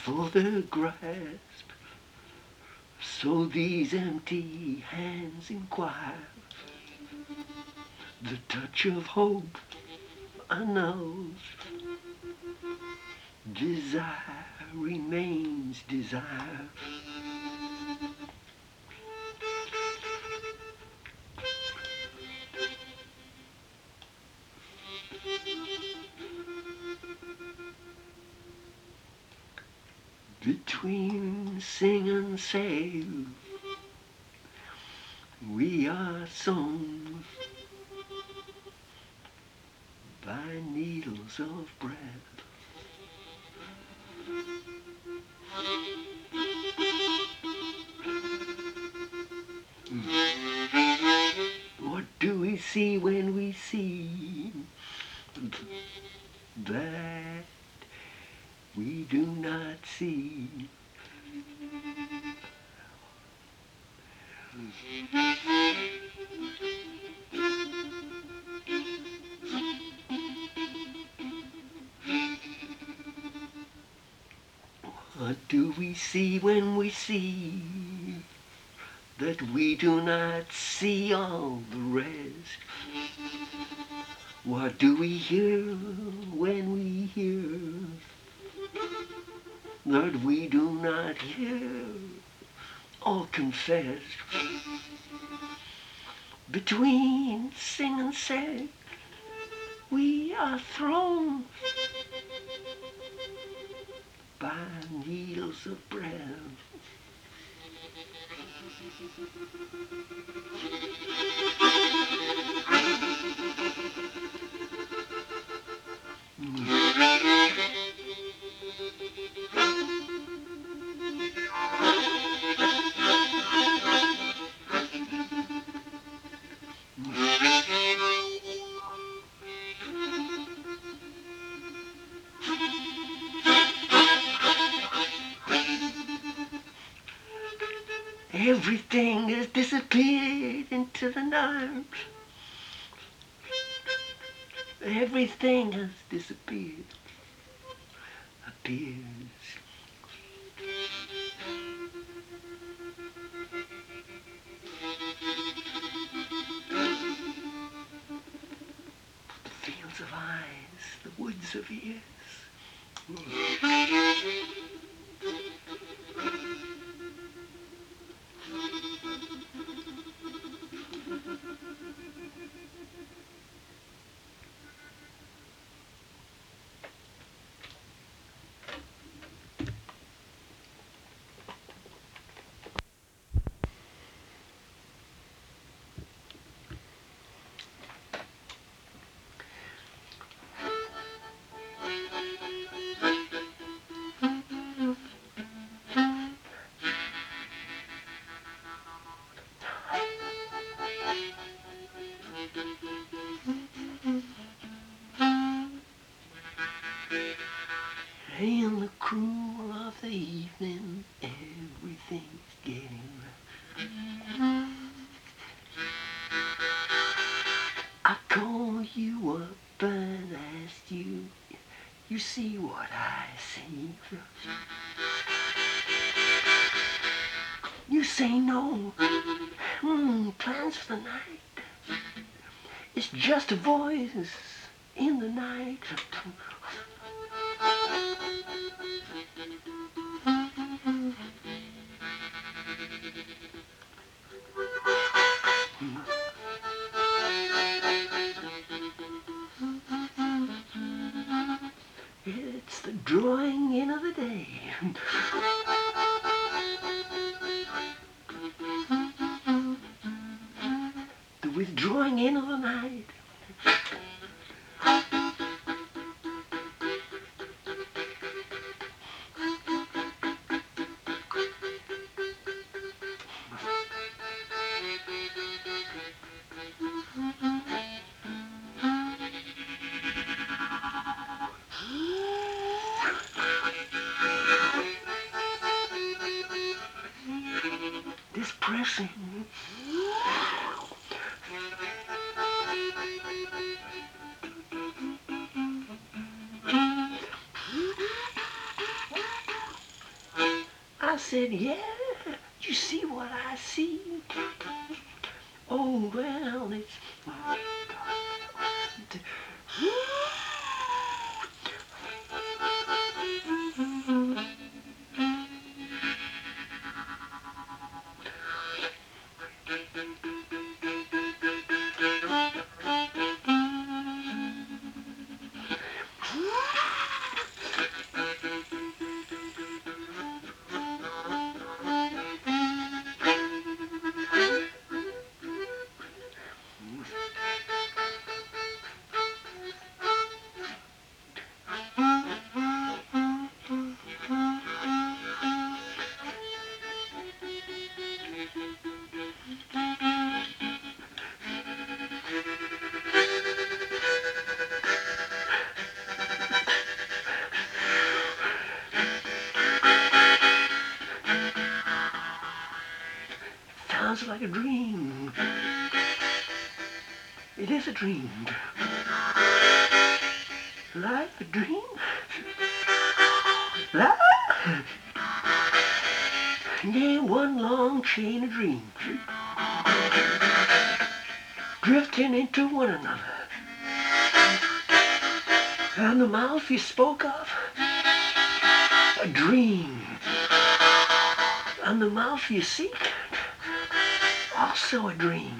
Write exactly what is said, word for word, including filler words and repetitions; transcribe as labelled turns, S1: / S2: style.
S1: for their grasp. So these empty hands inquire, the touch of hope annuls. Desire remains desire. Between sing and save, we are sown by needles of breath. What do we see when we see that we do not see? What do we see when we see that we do not see all the rest? What do we hear when we hear that we do not hear or confess? Between sing and say, we are thrown by needles of breath. Everything has disappeared into the night. Everything has disappeared, appears. The fields of eyes, the woods of ears. In the cool of the evening, everything's getting right. I call you up and asked you, you see what I see. You say no, mm, plans for the night. It's just a voice in the night. It's the drawing in of the day. The withdrawing in of the night. This pressing. I said, yeah, you see what I see? Oh, well, it's... Sounds like a dream. It is a dream. Like a dream. Like... Yeah, one long chain of dreams. Drifting into one another. And the mouth you spoke of, a dream. And the mouth you seek, also a dream.